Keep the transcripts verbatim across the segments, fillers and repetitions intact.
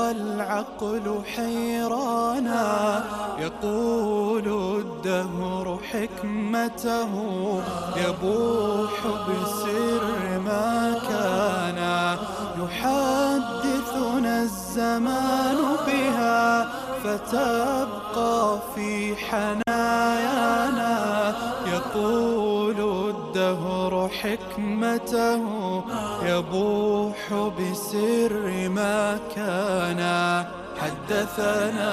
والعقل حيرانا، يقول الدهر حكمته، يبوح بسر ما كان، يحدثنا الزمان بها فتبقى في حنايانا. يقول الدهر حكمته، يبوح بسر ما كان، حدثنا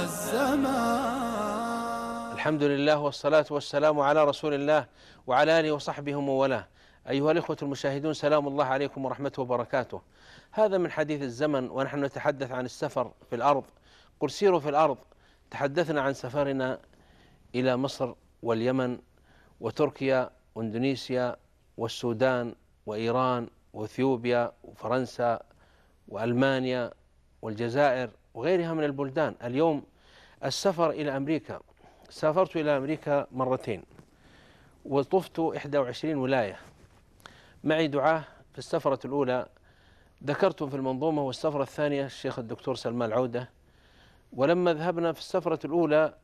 الزمان. الحمد لله والصلاة والسلام على رسول الله وعلى آله وصحبه وموالاه. أيها الإخوة المشاهدون، سلام الله عليكم ورحمته وبركاته. هذا من حديث الزمن، ونحن نتحدث عن السفر في الأرض. قل سيروا في الأرض. تحدثنا عن سفرنا إلى مصر واليمن وتركيا واندونيسيا والسودان وإيران وإثيوبيا وفرنسا وألمانيا والجزائر وغيرها من البلدان. اليوم السفر إلى أمريكا. سافرت إلى أمريكا مرتين وطفت إحدى وعشرين ولاية. معي دعاة. في السفرة الأولى ذكرتم في المنظومة، والسفرة الثانية الشيخ الدكتور سلمان العودة. ولما ذهبنا في السفرة الأولى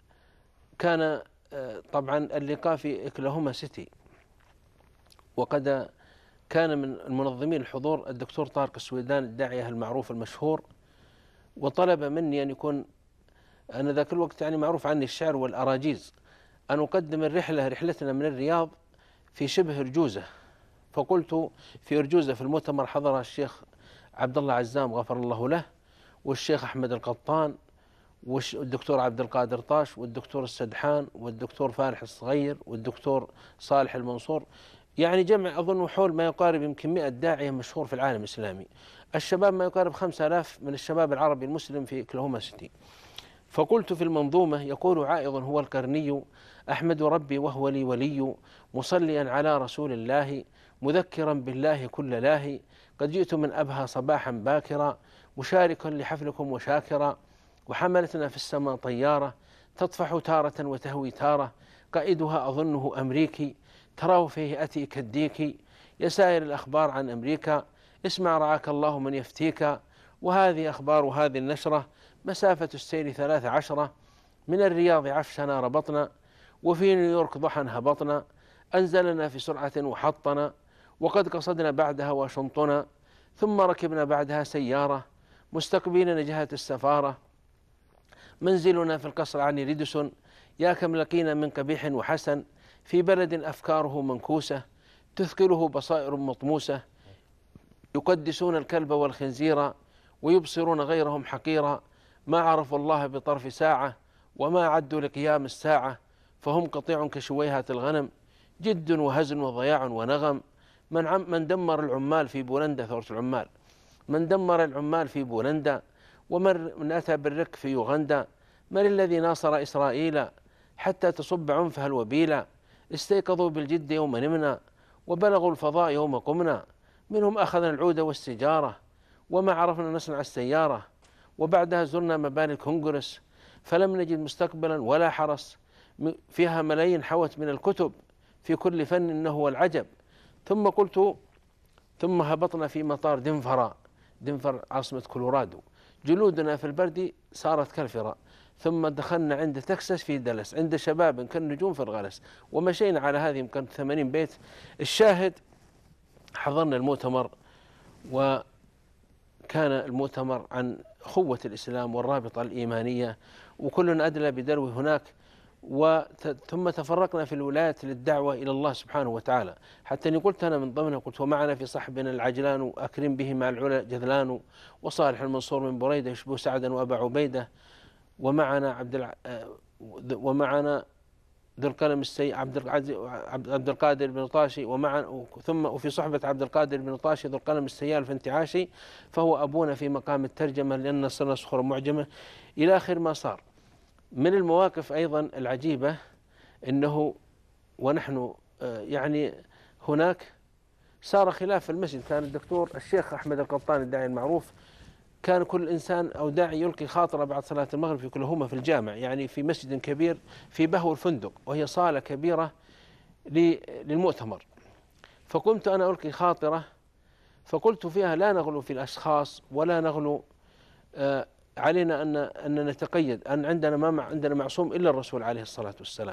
كان طبعا اللقاء في إكلاهوما سيتي، وقد كان من المنظمين الحضور الدكتور طارق السويدان الداعية المعروف المشهور، وطلب مني أن يكون أنا ذاك الوقت يعني معروف عني الشعر والأراجيز، أن أقدم الرحلة رحلتنا من الرياض في شبه أرجوزة. فقلت في أرجوزة في المؤتمر حضر الشيخ عبد الله عزام غفر الله له، والشيخ أحمد القطان، والدكتور عبد القادر طاش، والدكتور السدحان، والدكتور فالح الصغير، والدكتور صالح المنصور، يعني جمع أظن حول ما يقارب يمكن مئة داعية مشهور في العالم الإسلامي. الشباب ما يقارب خمسة آلاف من الشباب العربي المسلم في أوكلاهوما سيتي. فقلت في المنظومة: يقول عائض هو القرني، أحمد ربي وهو لي ولي، مصليا على رسول الله، مذكرا بالله كل لاهي، قد جئت من أبها صباحا باكرا، مشاركا لحفلكم وشاكرا، وحملتنا في السماء طيارة تطفح تارة وتهوي تارة، قائدها أظنه أمريكي، تراه في هيئته كالديك، يسائر الأخبار عن أمريكا، اسمع رعاك الله من يفتيك. وهذه أخبار هذه النشرة: مسافة السير ثلاث عشرة، من الرياض عفشنا ربطنا، وفي نيويورك ضحى هبطنا، أنزلنا في سرعة وحطنا، وقد قصدنا بعدها واشنطنا، ثم ركبنا بعدها سيارة مستقبلين جهة السفارة، منزلنا في القصر عن ريدسون، يا كم لقينا من قبيح وحسن، في بلد أفكاره منكوسة، تثقله بصائر مطموسة، يقدسون الكلب والخنزير، ويبصرون غيرهم حقيرا، ما عرفوا الله بطرف ساعة، وما عدوا لقيام الساعة، فهم قطيع كشويهة الغنم، جد وهزل وضياع ونغم. من, عم من دمر العمال في بولندا، ثورة العمال، من دمر العمال في بولندا، ومن من أتى بالرك في يوغندا، من الذي ناصر إسرائيل حتى تصب عنفها الوبيلة، استيقظوا بالجد يوم نمنا، وبلغوا الفضاء يوم قمنا، منهم أخذنا العود والسجارة، وما عرفنا نصنع السيارة، وبعدها زرنا مباني الكونغرس، فلم نجد مستقبلا ولا حرس، فيها ملايين حوت من الكتب، في كل فن إنه هو العجب. ثم قلت: ثم هبطنا في مطار دنفر، دنفر عاصمة كولورادو، جلودنا في البرد صارت كالفراء، ثم دخلنا عند تكساس في دلس، عند شباب كالنجوم في الغلس، ومشينا على هذه يمكن ثمانين بيت. الشاهد: حضرنا المؤتمر، وكان المؤتمر عن أخوة الإسلام والرابطة الإيمانية، وكلنا أدلى بدلو هناك، ثم تفرقنا في الولايات للدعوة إلى الله سبحانه وتعالى، حتى أني قلت أنا من ضمنها، قلت: ومعنا في صحبنا العجلان، أكرم به مع العلا جذلان، وصالح المنصور من بريدة يشبه سعدا وأبا عبيدة، ومعنا عبد الع... ومعنا ذو القلم السي عبد العزيز عبد القادر بن طاشي، ومع ثم وفي صحبة عبد القادر بن طاشي ذو القلم السيال في انتعاشي، فهو أبونا في مقام الترجمة لأن صرنا صخرة معجمة، إلى آخر ما صار. من المواقف أيضا العجيبة أنه ونحن يعني هناك صار خلاف في المسجد. كان الدكتور الشيخ أحمد القطان الداعي المعروف، كان كل إنسان أو داعي يلقي خاطرة بعد صلاة المغرب في أوكلاهوما في الجامع، يعني في مسجد كبير في بهو الفندق، وهي صالة كبيرة للمؤتمر. فقمت أنا ألقي خاطرة، فقلت فيها: لا نغلو في الأشخاص ولا نغلو آه، علينا أن أن نتقيد أن عندنا ما عندنا معصوم إلا الرسول عليه الصلاة والسلام،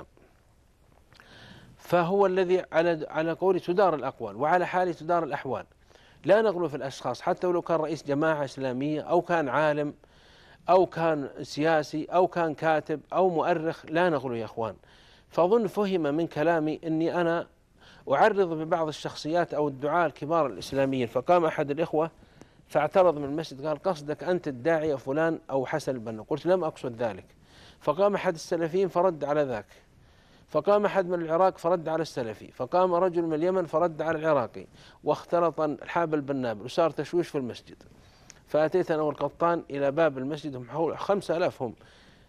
فهو الذي على على قوله تدار الأقوال وعلى حاله تدار الأحوال. لا نغلو في الأشخاص، حتى ولو كان رئيس جماعة إسلامية أو كان عالم أو كان سياسي أو كان كاتب أو مؤرخ، لا نغلو يا أخوان. فأظن فهم من كلامي أني أنا أعرض ببعض الشخصيات أو الدعاة الكبار الإسلاميين. فقام أحد الإخوة فاعترض من المسجد قال: قصدك أنت الداعية فلان أو حسن البنا؟ قلت: لم أقصد ذلك. فقام أحد السلفيين فرد على ذاك، فقام أحد من العراق فرد على السلفي، فقام رجل من اليمن فرد على العراقي، واختلط الحابل بالنابل وصار تشويش في المسجد. فأتيت أنا والقطان إلى باب المسجد، هم حول خمسة آلاف هم،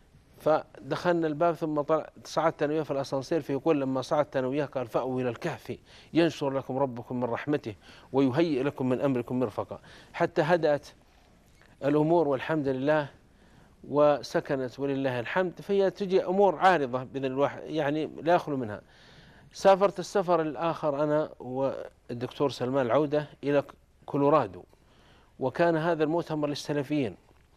فدخلنا الباب ثم طلع صعدت أنا وياه في الأسانسير، فيقول لما صعدت أنا وياه قال: فأووا إلى الكهف ينشر لكم ربكم من رحمته ويهيئ لكم من أمركم مرفقا، حتى هدأت الأمور والحمد لله وسكنت ولله الحمد. فهي تجي أمور عارضة بإذن الواحد يعني لا يخلو منها. سافرت السفر الآخر أنا والدكتور سلمان العودة إلى كولورادو، وكان هذا المؤتمر للسلفيين،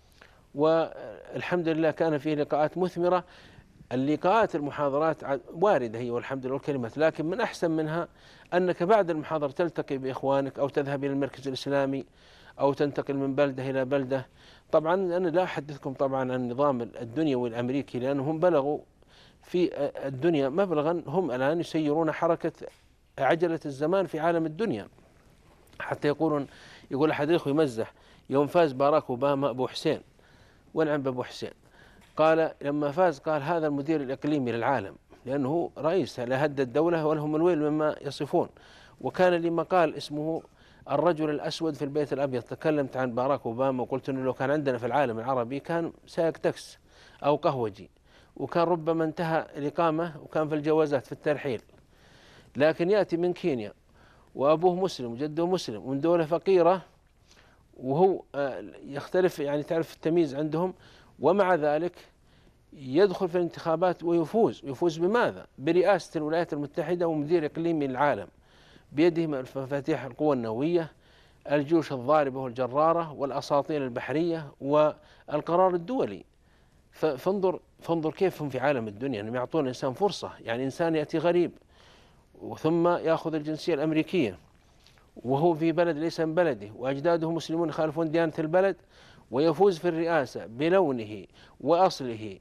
والحمد لله كان فيه لقاءات مثمرة. اللقاءات المحاضرات واردة هي والحمد لله والكلمات، لكن من أحسن منها أنك بعد المحاضرة تلتقي بإخوانك أو تذهب إلى المركز الإسلامي أو تنتقل من بلدة إلى بلدة. طبعا أنا لا أحدثكم طبعا عن النظام الدنيوي الأمريكي، لأنهم بلغوا في الدنيا مبلغا هم الآن يسيرون حركة عجلة الزمان في عالم الدنيا، حتى يقولون يقول أحد الأخوة يمزح يوم فاز باراك أوباما أبو حسين، ونعم بأبو حسين، قال لما فاز قال: هذا المدير الإقليمي للعالم، لأنه رئيس لا هد الدولة ولهم الويل مما يصفون. وكان لي مقال اسمه الرجل الأسود في البيت الأبيض، تكلمت عن باراك أوباما وقلت أنه لو كان عندنا في العالم العربي كان سائق تاكس أو قهوجي، وكان ربما انتهى الإقامة وكان في الجوازات في الترحيل، لكن يأتي من كينيا وأبوه مسلم وجده مسلم ومن دولة فقيرة، وهو يختلف يعني تعرف التمييز عندهم، ومع ذلك يدخل في الانتخابات ويفوز. يفوز بماذا؟ برئاسة الولايات المتحدة ومدير إقليمي للعالم، بيده مفاتيح القوى النووية، الجيوش الضاربة والجرارة والأساطيل البحرية والقرار الدولي. فانظر فانظر كيف هم في عالم الدنيا، أنهم يعطون الإنسان فرصة. يعني إنسان يأتي غريب ثم يأخذ الجنسية الأمريكية وهو في بلد ليس من بلده وأجداده مسلمون يخالفون ديانة البلد، ويفوز في الرئاسة بلونه وأصله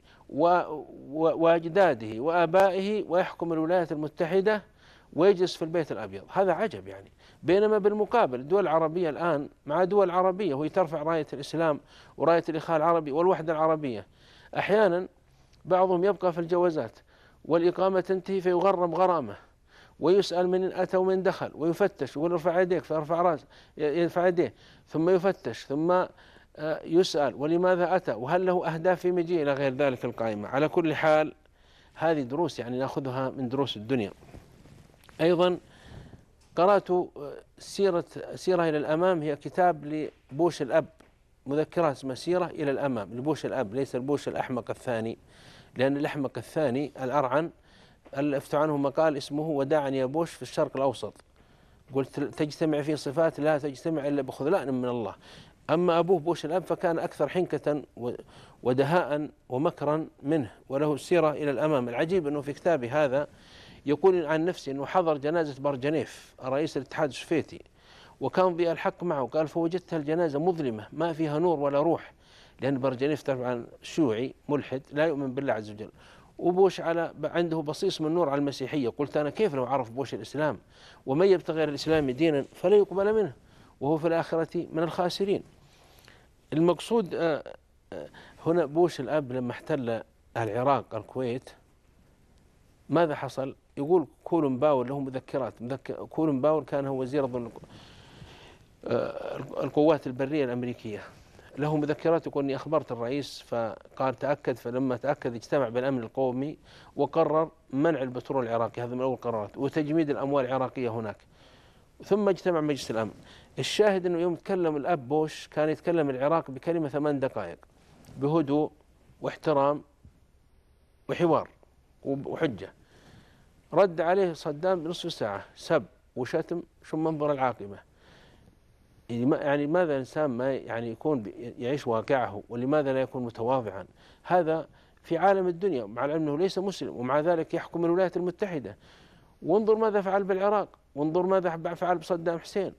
وأجداده وآبائه، ويحكم الولايات المتحدة ويجلس في البيت الأبيض. هذا عجب يعني. بينما بالمقابل الدول العربية الآن مع دول عربية وهي ترفع راية الإسلام وراية الإخاء العربي والوحدة العربية، أحيانا بعضهم يبقى في الجوازات والإقامة تنتهي فيغرم غرامة ويسأل من أتى ومن دخل ويفتش ويقول: ارفع يديك، فيرفع راسه يرفع يديه، ثم يفتش ثم يسأل ولماذا أتى وهل له أهداف في مجيء إلى غير ذلك القائمة. على كل حال هذه دروس يعني نأخذها من دروس الدنيا. أيضا قرأت سيرة سيرة إلى الأمام، هي كتاب لبوش الأب، مذكرات اسمها سيرة إلى الأمام لبوش الأب، ليس البوش الأحمق الثاني، لأن الأحمق الثاني الأرعن ألفت عنه مقال اسمه وداعا يا بوش في الشرق الأوسط، قلت تجتمع فيه صفات لا تجتمع إلا بخذلان من الله. أما أبوه بوش الأب فكان أكثر حنكة ودهاء ومكرا منه، وله السيرة إلى الأمام. العجيب أنه في كتابه هذا يقول عن نفسه أنه حضر جنازة برجنيف رئيس الاتحاد السوفيتي، وكان ضياء الحق معه، قال: فوجدتها الجنازة مظلمة ما فيها نور ولا روح، لأن برجنيف طبعا شيوعي ملحد لا يؤمن بالله عز وجل، وبوش على عنده بصيص من نور على المسيحية. قلت أنا كيف لو عرف بوش الإسلام ومن يبتغي غير الإسلام دينا فلا يقبل منه وهو في الآخرة من الخاسرين. المقصود هنا بوش الأب لما احتل العراق الكويت ماذا حصل؟ يقول كولن باور له مذكرات، كولن باور كان هو وزير أظن القوات البرية الأمريكية، له مذكرات يقول إني أخبرت الرئيس فقال تأكد، فلما تأكد اجتمع بالأمن القومي وقرر منع البترول العراقي، هذا من أول القرارات، وتجميد الأموال العراقية هناك، ثم اجتمع مجلس الأمن. الشاهد أنه يوم تكلم الأب بوش كان يتكلم العراق بكلمة ثمان دقائق بهدوء واحترام وحوار وحجة. رد عليه صدام بنصف ساعة سب وشتم شو منظر العاقبة. يعني ماذا الإنسان ما يعني يكون يعيش واقعه، ولماذا لا يكون متواضعا؟ هذا في عالم الدنيا، مع العلم أنه ليس مسلم ومع ذلك يحكم الولايات المتحدة. وانظر ماذا فعل بالعراق، وانظر ماذا فعل بصدام حسين،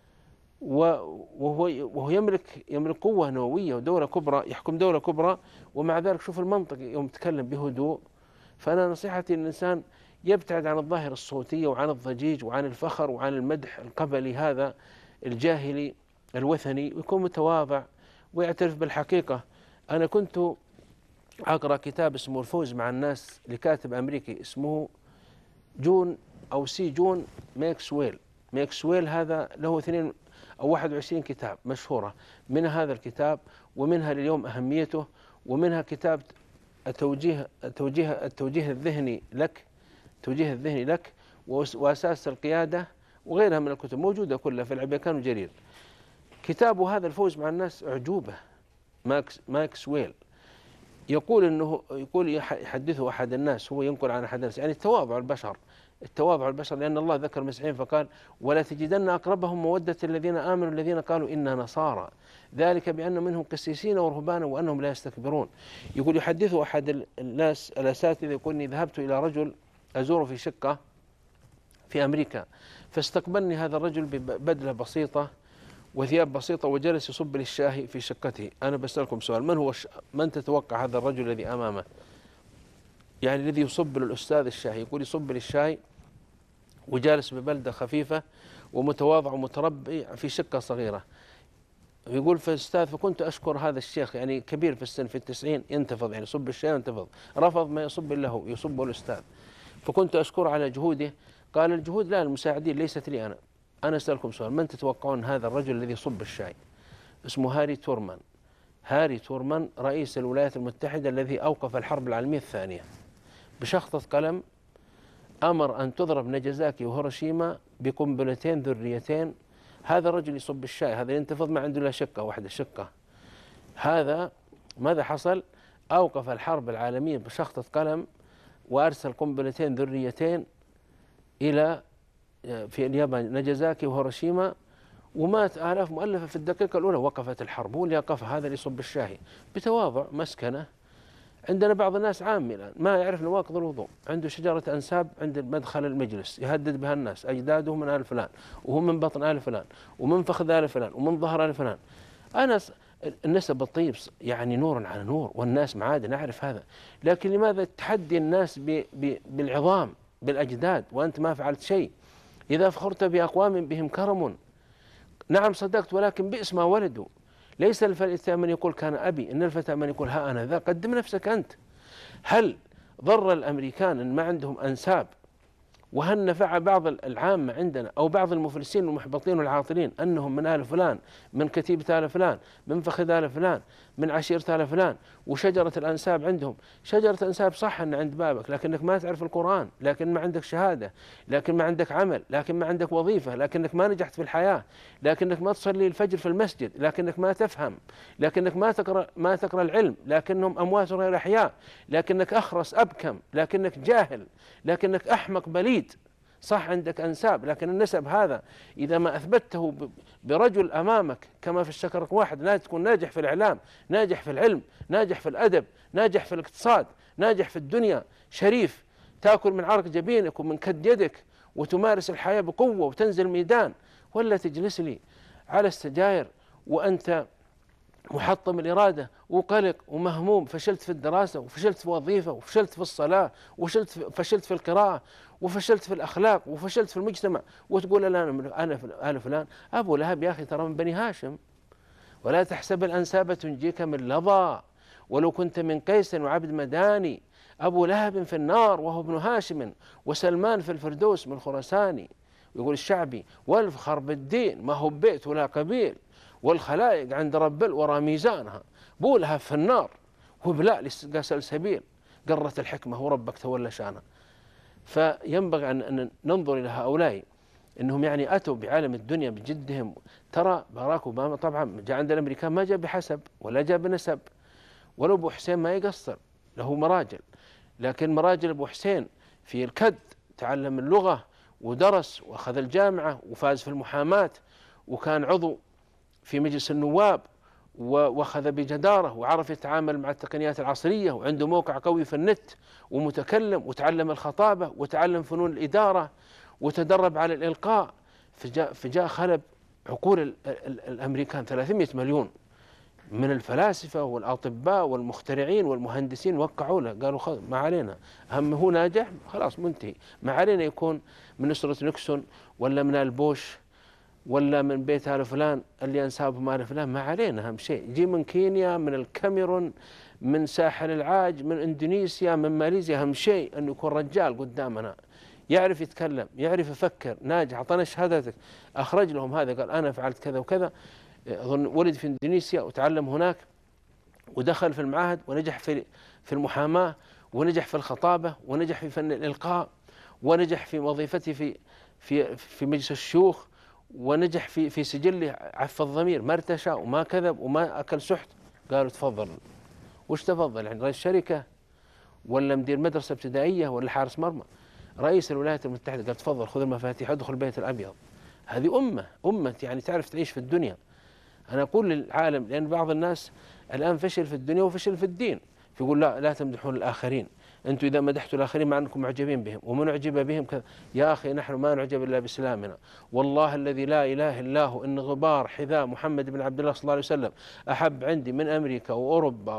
وهو وهو يملك يملك قوة نووية ودولة كبرى، يحكم دولة كبرى، ومع ذلك شوف المنطق يوم يتكلم بهدوء. فأنا نصيحتي للإنسان يبتعد عن الظاهرة الصوتية وعن الضجيج وعن الفخر وعن المدح القبلي هذا الجاهلي الوثني، ويكون متواضع ويعترف بالحقيقة. أنا كنت أقرأ كتاب اسمه الفوز مع الناس لكاتب أمريكي اسمه جون أو سي جون ماكسويل. ماكسويل هذا له اثنين أو واحد وعشرين كتاب مشهورة، منها هذا الكتاب ومنها لليوم أهميته، ومنها كتاب التوجيه التوجيه التوجيه الذهني لك التوجيه الذهني لك وأساس القيادة، وغيرها من الكتب موجودة كلها في الأمريكان وجرير. كتابه هذا الفوز مع الناس أعجوبة. ماكس ماكسويل يقول انه يقول يحدثه احد الناس، هو ينقل عن احد الناس، يعني التواضع البشر التواضع البشر لان الله ذكر المسيحيين فقال: ولا تجدن اقربهم موده الذين امنوا الذين قالوا انا نصارى، ذلك بان منهم قسيسين ورهبانا وانهم لا يستكبرون. يقول يحدثه احد الناس الاساتذه، يقول اني ذهبت الى رجل ازوره في شقه في امريكا، فاستقبلني هذا الرجل ببدله بسيطه وثياب بسيطة وجلس يصب لي الشاي في شقته. أنا بسألكم سؤال: من هو الش... من تتوقع هذا الرجل الذي أمامه؟ يعني الذي يصب للأستاذ الشاي، يقول يصب لي الشاي وجالس ببلدة خفيفة ومتواضع ومتربي في شقة صغيرة. يقول فالأستاذ فكنت أشكر هذا الشيخ، يعني كبير في السن في التسعين، ينتفض يعني يصب الشاي ينتفض، رفض ما يصب له يصبه الأستاذ، فكنت أشكر على جهوده. قال: الجهود لا، المساعدين ليست لي أنا. أنا أسألكم سؤال: من تتوقعون هذا الرجل الذي يصب الشاي؟ اسمه هاري تورمان. هاري تورمان رئيس الولايات المتحدة الذي أوقف الحرب العالمية الثانية بشخصة قلم، أمر أن تضرب ناجازاكي وهيروشيما بقنبلتين ذريتين. هذا الرجل يصب الشاي، هذا ينتفض ما عنده إلا شقة واحدة شقة. هذا ماذا حصل؟ أوقف الحرب العالمية بشخصة قلم وأرسل قنبلتين ذريتين إلى في اليابان ناجازاكي وهيروشيما، ومات آلاف مؤلفة في الدقيقة الأولى. وقفت الحرب، هو اللي وقفها، هذا اللي يصب الشاي بتواضع مسكنة. عندنا بعض الناس عامي الآن ما يعرف نواقض الوضوء، عنده شجرة أنساب عند مدخل المجلس يهدد بها الناس: أجداده من آل فلان، وهو من بطن آل فلان، ومن فخذ آل فلان، ومن ظهر آل فلان. أنا النسب الطيب يعني نور على نور، والناس معادن نعرف هذا، لكن لماذا تحدي الناس بالعظام بالأجداد وأنت ما فعلت شيء؟ إذا فخرت بأقوام بهم كرم، نعم صدقت، ولكن بئس ما ولدوا. ليس الفتى من يقول كان أبي، إن الفتى من يقول ها أنا ذا. قدم نفسك أنت. هل ضر الأمريكان أن ما عندهم أنساب؟ وهل نفع بعض العامة عندنا أو بعض المفلسين والمحبطين والعاطلين أنهم من آل فلان، من كتيبة آل فلان، من فخذ آل فلان، من عشيرة آل فلان، وشجرة الأنساب عندهم؟ شجرة أنساب صح أن عند بابك، لكنك ما تعرف القرآن، لكن ما عندك شهادة، لكن ما عندك عمل، لكن ما عندك وظيفة، لكنك ما نجحت في الحياة، لكنك ما تصلي الفجر في المسجد، لكنك ما تفهم، لكنك ما تقرأ ما تقرأ العلم، لكنهم أموات غير أحياء، لكنك أخرس أبكم، لكنك جاهل، لكنك أحمق بليد. صح عندك أنساب، لكن النسب هذا إذا ما أثبته برجل أمامك كما في الشكر واحد، لا تكون ناجح في الإعلام، ناجح في العلم، ناجح في الأدب، ناجح في الاقتصاد، ناجح في الدنيا، شريف، تأكل من عرق جبينك ومن كد يدك وتمارس الحياة بقوة وتنزل ميدان، ولا تجلس لي على السجاير وأنت محطم الإرادة وقلق ومهموم، فشلت في الدراسة وفشلت في وظيفة وفشلت في الصلاة وفشلت في فشلت في القراءة وفشلت في الأخلاق وفشلت في المجتمع، وتقول أنا أنا أنا فلان. أبو لهب يا أخي ترى من بني هاشم. ولا تحسب الأنساب تنجيك من لظى، ولو كنت من قيس وعبد مداني. أبو لهب في النار وهو ابن هاشم، وسلمان في الفردوس من خراساني. ويقول الشعبي: والفخر بالدين ما هو بيت ولا قبيل، والخلائق عند رب الورى ميزانها. بو لهب في النار وبلاء لسلسبيل، قرت الحكمة وربك تولى شانها. فينبغي أن ننظر إلى هؤلاء إنهم يعني أتوا بعالم الدنيا بجدهم. ترى باراك أوباما طبعا جاء عند الأمريكان ما جاء بحسب ولا جاء بنسب، ولو أبو حسين ما يقصر، له مراجل، لكن مراجل أبو حسين في الكد، تعلم اللغة ودرس وأخذ الجامعة وفاز في المحاماة، وكان عضو في مجلس النواب وأخذ بجدارة وعرف يتعامل مع التقنيات العصرية، وعنده موقع قوي في النت، ومتكلم، وتعلم الخطابة وتعلم فنون الإدارة وتدرب على الإلقاء. فجاء, فجاء خلب عقول الأمريكان ثلاثمائة مليون من الفلاسفة والأطباء والمخترعين والمهندسين، وقعوا له قالوا ما علينا، هم هو ناجح خلاص منتهي، ما علينا يكون من أسرة نيكسون ولا من البوش ولا من بيت آل فلان اللي أنسابهم آل فلان، ما علينا أهم شيء يجي من كينيا، من الكاميرون، من ساحل العاج، من إندونيسيا، من ماليزيا، أهم شيء أنه يكون رجال قدامنا يعرف يتكلم، يعرف يفكر، ناجح، أعطانا شهادتك. أخرج لهم هذا، قال أنا فعلت كذا وكذا، أظن ولد في إندونيسيا وتعلم هناك ودخل في المعاهد ونجح في في المحاماة ونجح في الخطابة ونجح في فن الإلقاء ونجح في وظيفته في في في مجلس الشيوخ ونجح في في سجله عف الضمير، ما ارتشى وما كذب وما أكل سحت. قالوا تفضل. وش تفضل يعني؟ رئيس شركة ولا مدير مدرسة ابتدائية ولا حارس مرمى؟ رئيس الولايات المتحدة قال تفضل خذ المفاتيح ادخل البيت الأبيض. هذه أمة أمة يعني تعرف تعيش في الدنيا. أنا أقول للعالم، لأن بعض الناس الآن فشل في الدنيا وفشل في الدين، فيقول لا لا تمدحون الآخرين، أنتم إذا مدحتوا الآخرين مع أنكم معجبين بهم ومن أعجب بهم كذا. يا أخي نحن ما نعجب إلا بإسلامنا، والله الذي لا إله إلا هو إن غبار حذاء محمد بن عبد الله صلى الله عليه وسلم أحب عندي من أمريكا وأوروبا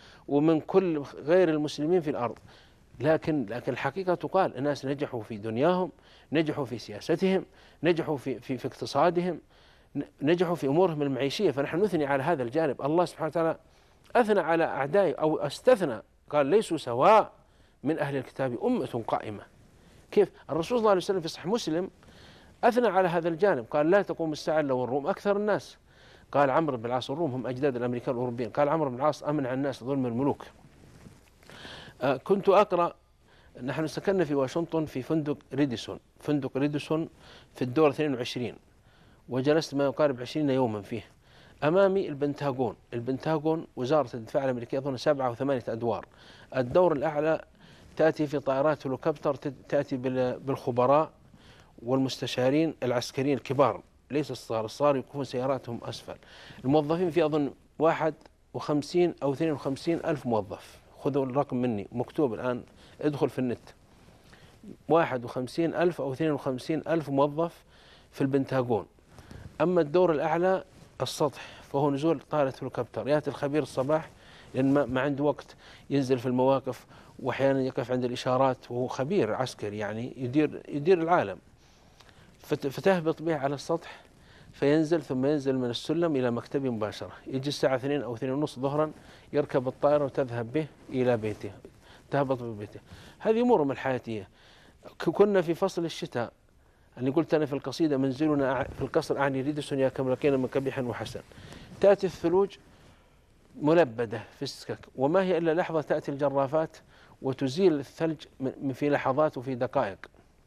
ومن كل غير المسلمين في الأرض. لكن لكن الحقيقة تقال الناس نجحوا في دنياهم، نجحوا في سياستهم، نجحوا في في, في اقتصادهم، نجحوا في أمورهم المعيشية. فنحن نثني على هذا الجانب. الله سبحانه وتعالى أثنى على أعدائه أو استثنى، قال ليسوا سواء من أهل الكتاب أمة قائمة. كيف؟ الرسول صلى الله عليه وسلم في صحيح مسلم أثنى على هذا الجانب، قال لا تقوم الساعة إلا والروم أكثر الناس. قال عمرو بن العاص الروم هم أجداد الأمريكان والأوروبيين. قال عمرو بن العاص أمنع الناس ظلم الملوك. آه كنت أقرأ، نحن سكننا في واشنطن في فندق ريديسون، فندق ريديسون في الدور اثنين وعشرين، وجلست ما يقارب عشرين يوما فيه. أمامي البنتاغون، البنتاغون وزارة الدفاع الأمريكية أظن سبعة وثمانية أدوار. الدور الأعلى تأتي في طائرات هليكوبتر، تأتي بالخبراء والمستشارين العسكريين الكبار، ليس الصغار، الصغار يكون سياراتهم أسفل. الموظفين في أظن واحد وخمسين أو اثنين وخمسين ألف موظف، خذوا الرقم مني مكتوب الآن، ادخل في النت، واحد وخمسين ألف أو اثنين وخمسين ألف موظف في البنتاغون. أما الدور الأعلى السطح فهو نزول طائرة هليكوبتر، يأتي الخبير الصباح لأن ما, ما عنده وقت ينزل في المواقف، وأحيانا يقف عند الإشارات، وهو خبير عسكري يعني يدير يدير العالم، فتهبط به على السطح فينزل، ثم ينزل من السلم إلى مكتبه مباشرة، يجي الساعة اثنين أو اثنين ونص ظهرا يركب الطائرة وتذهب به إلى بيته، تهبط ببيته. هذه أمورهم الحياتية. كنا في فصل الشتاء، اللي قلت أنا في القصيدة منزلنا في القصر أعني ريديسون يا كم لقينا من قبيح وحسن. تأتي الثلوج ملبدة في السكك، وما هي إلا لحظة تأتي الجرافات وتزيل الثلج في لحظات وفي دقائق.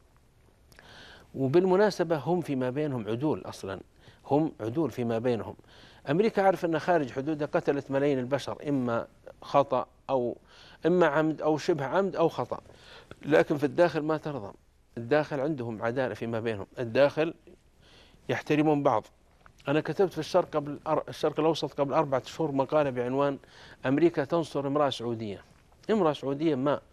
وبالمناسبة هم فيما بينهم عدول، أصلا هم عدول فيما بينهم. أمريكا عارف أن خارج حدودها قتلت ملايين البشر، إما خطأ أو إما عمد أو شبه عمد أو خطأ، لكن في الداخل ما ترضى. الداخل عندهم عدالة فيما بينهم، الداخل يحترمون بعض. أنا كتبت في الشرق قبل الشرق الأوسط قبل أربعة شهور مقالة بعنوان أمريكا تنصر امرأة سعودية، امرأة سعودية ما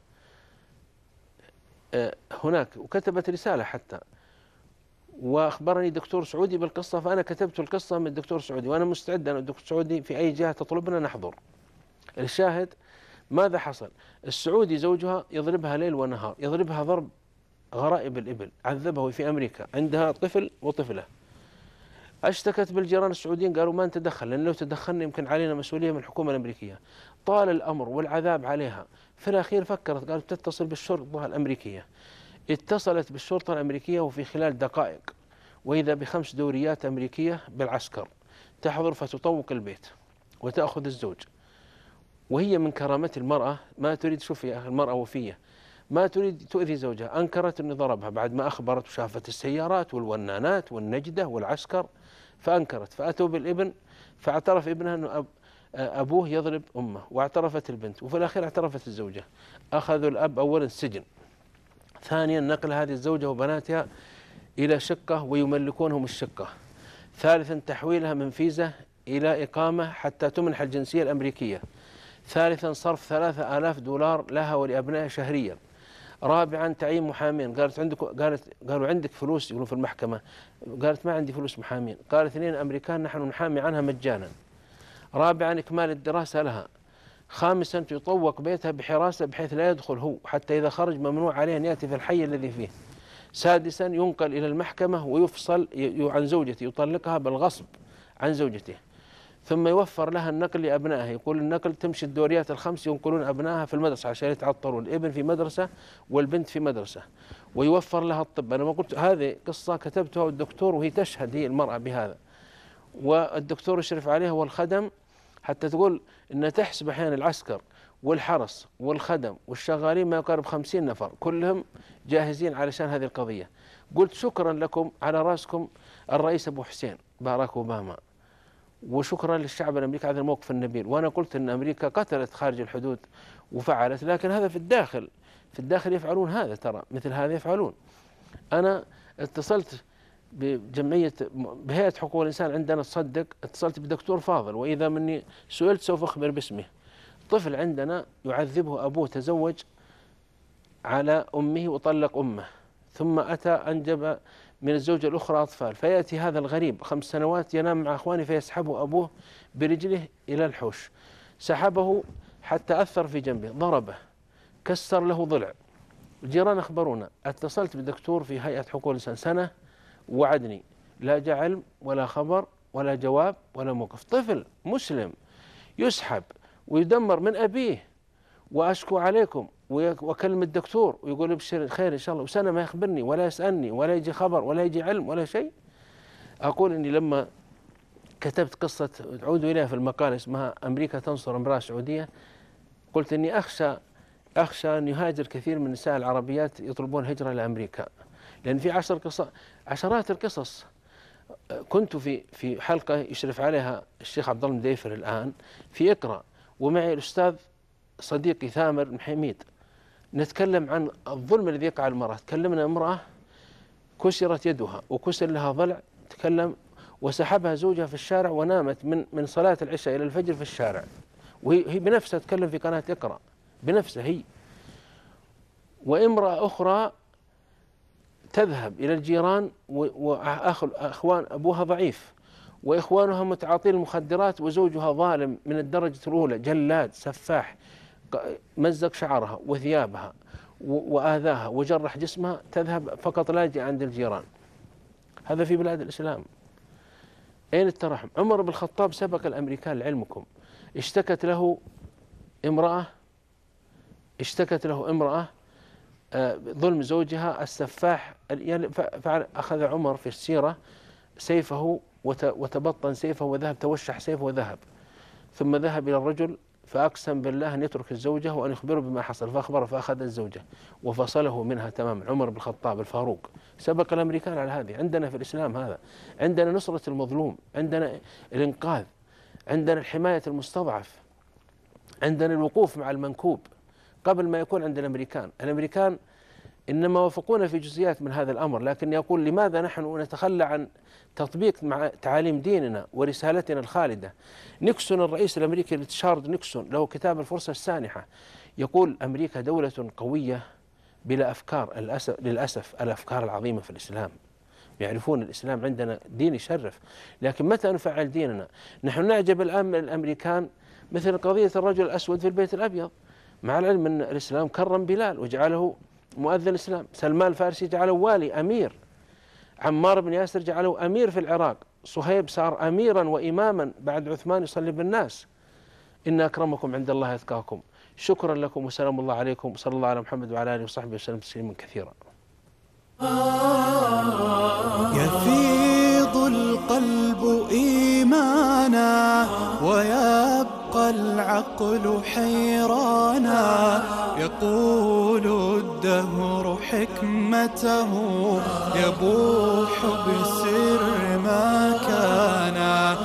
هناك، وكتبت رسالة حتى، وأخبرني دكتور سعودي بالقصة، فأنا كتبت القصة من الدكتور سعودي، وأنا مستعد أنا الدكتور سعودي في أي جهة تطلبنا نحضر. الشاهد ماذا حصل؟ السعودي زوجها يضربها ليل ونهار، يضربها ضرب غرائب الإبل، عذبه في أمريكا، عندها طفل وطفلة. اشتكت بالجيران السعوديين، قالوا ما نتدخل، لأن لو تدخلنا يمكن علينا مسؤولية من الحكومة الأمريكية. طال الأمر والعذاب عليها، في الأخير فكرت قالت تتصل بالشرطة الأمريكية. اتصلت بالشرطة الأمريكية، وفي خلال دقائق وإذا بخمس دوريات أمريكية بالعسكر تحضر فتطوق البيت وتأخذ الزوج. وهي من كرامة المرأة ما تريد، شوف يا أخي المرأة وفية، ما تريد تؤذي زوجها. أنكرت أنه ضربها بعد ما أخبرت وشافت السيارات والونانات والنجدة والعسكر، فأنكرت. فأتوا بالابن فاعترف ابنها أنه أب أبوه يضرب أمه، واعترفت البنت، وفي الأخير اعترفت الزوجة. أخذوا الأب أولا السجن، ثانيا نقل هذه الزوجة وبناتها إلى شقة ويملكونهم الشقة. ثالثا تحويلها من فيزا إلى إقامة حتى تمنح الجنسية الأمريكية. ثالثا صرف ثلاثة آلاف دولار لها ولأبنائها شهريا. رابعا تعيين محامين. قالت عندك قالت قالوا عندك فلوس يقولون في المحكمة. قالت ما عندي فلوس محامين. قال اثنين أمريكان نحن نحامي عنها مجانا. رابعا إكمال الدراسة لها. خامسا يطوق بيتها بحراسة بحيث لا يدخل هو، حتى إذا خرج ممنوع عليه أن يأتي في الحي الذي فيه. سادسا ينقل إلى المحكمة ويفصل عن زوجته، يطلقها بالغصب عن زوجته، ثم يوفر لها النقل لأبنائها. يقول النقل تمشي الدوريات الخمس ينقلون أبنائها في المدرسة عشان يتعطلون، الابن في مدرسة والبنت في مدرسة، ويوفر لها الطب. أنا ما قلت هذه قصة كتبتها والدكتور وهي تشهد هي المرأة بهذا، والدكتور يشرف عليها والخدم، حتى تقول إن تحسب أحيانا العسكر والحرس والخدم والشغالين ما يقارب خمسين نفر كلهم جاهزين علشان هذه القضية. قلت شكرا لكم على رأسكم الرئيس أبو حسين باراك أوباما، وشكرا للشعب الأمريكي على الموقف النبيل. وأنا قلت أن أمريكا قتلت خارج الحدود وفعلت، لكن هذا في الداخل، في الداخل يفعلون هذا، ترى مثل هذا يفعلون. أنا اتصلت بجمعية بهيئة حقوق الإنسان عندنا تصدق، اتصلت بدكتور فاضل، وإذا مني سئلت سوف أخبر باسمه. طفل عندنا يعذبه أبوه، تزوج على أمه وطلق أمه، ثم أتى أنجب من الزوجة الأخرى أطفال، فيأتي هذا الغريب خمس سنوات ينام مع أخوانه فيسحبه أبوه برجله إلى الحوش. سحبه حتى أثر في جنبه، ضربه، كسر له ضلع. الجيران أخبرونا، اتصلت بدكتور في هيئة حقوق الإنسان سنة وعدني، لا جاء علم ولا خبر ولا جواب ولا موقف. طفل مسلم يسحب ويدمر من أبيه، وأشكو عليكم وأكلم الدكتور ويقول ابشر خير إن شاء الله، وسنة ما يخبرني ولا يسألني ولا يجي خبر ولا يجي علم ولا شيء. أقول إني لما كتبت قصة تعودوا إليها في المقال اسمها أمريكا تنصر امرأة سعودية، قلت إني أخشى أخشى أن يهاجر كثير من النساء العربيات يطلبون هجرة لأمريكا، لأن في عشر قصص عشرات القصص. كنت في في حلقة يشرف عليها الشيخ عبد الله المديفر الآن في اقرأ، ومعي الأستاذ صديقي ثامر بن حميد، نتكلم عن الظلم الذي يقع على المرأة. تكلمنا امرأة كسرت يدها وكسر لها ضلع، تكلم وسحبها زوجها في الشارع ونامت من من صلاة العشاء إلى الفجر في الشارع، وهي بنفسها تتكلم في قناة اقرأ بنفسها هي. وامرأة أخرى تذهب إلى الجيران وأخوان أبوها ضعيف وإخوانها متعاطين المخدرات وزوجها ظالم من الدرجة الأولى، جلاد سفاح، مزق شعرها وثيابها وآذاها وجرح جسمها، تذهب فقط لاجئة عند الجيران. هذا في بلاد الإسلام. أين الترحم؟ عمر بن الخطاب سبق الأمريكان لعلمكم، اشتكت له امرأة اشتكت له امرأة ظلم زوجها السفاح، يعني فعل أخذ عمر في السيرة سيفه وتبطن سيفه وذهب، توشح سيفه وذهب، ثم ذهب إلى الرجل فأقسم بالله أن يترك الزوجة وأن يخبره بما حصل، فأخبره فأخذ الزوجة وفصله منها تماما. عمر بن الخطاب الفاروق سبق الأمريكان على هذه. عندنا في الإسلام هذا، عندنا نصرة المظلوم، عندنا الإنقاذ، عندنا الحماية المستضعف، عندنا الوقوف مع المنكوب قبل ما يكون عند الأمريكان. الأمريكان إنما وافقونا في جزئيات من هذا الأمر، لكن يقول لماذا نحن نتخلى عن تطبيق مع تعاليم ديننا ورسالتنا الخالدة. نيكسون الرئيس الأمريكي ريتشارد نيكسون له كتاب الفرصة السانحة، يقول أمريكا دولة قوية بلا أفكار. للأسف الأفكار العظيمة في الإسلام، يعرفون الإسلام عندنا دين يشرف، لكن متى نفعل ديننا؟ نحن نعجب الآن من الأمريكان مثل قضية الرجل الأسود في البيت الأبيض، مع العلم أن الإسلام كرم بلال وجعله مؤذن الإسلام، سلمان الفارسي جعله والي أمير، عمار بن ياسر جعله أمير في العراق، صهيب صار أميرا وإماما بعد عثمان يصلي بالناس. إن أكرمكم عند الله أتقاكم. شكرا لكم وسلام الله عليكم، وصلى الله على محمد وعلى آله وصحبه وسلم تسليما كثيرا. يفيض القلب إيمانا ويبقى العقل حيرانا، يقول الدهر حكمته يبوح بسر ما كان،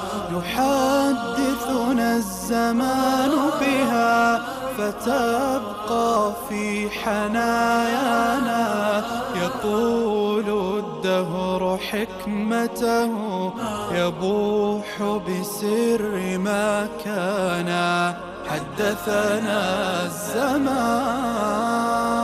يحدثنا الزمان بها فتبقى في حنايانا، يقول الدهر حكمته يبوح بسر ما كان حدثنا الزمان.